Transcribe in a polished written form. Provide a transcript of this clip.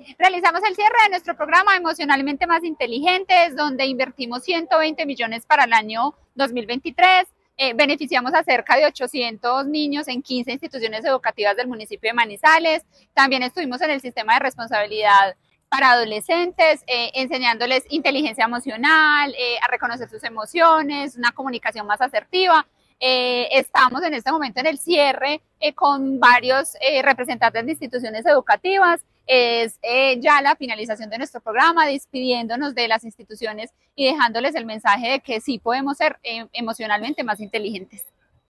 Realizamos el cierre de nuestro programa Emocionalmente Más Inteligentes, donde invertimos 120 millones para el año 2023. Beneficiamos a cerca de 800 niños en 15 instituciones educativas del municipio de Manizales. También estuvimos en el sistema de responsabilidad para adolescentes, enseñándoles inteligencia emocional, a reconocer sus emociones, una comunicación más asertiva. Estamos en este momento en el cierre con varios representantes de instituciones educativas. Es ya la finalización de nuestro programa, despidiéndonos de las instituciones y dejándoles el mensaje de que sí podemos ser emocionalmente más inteligentes.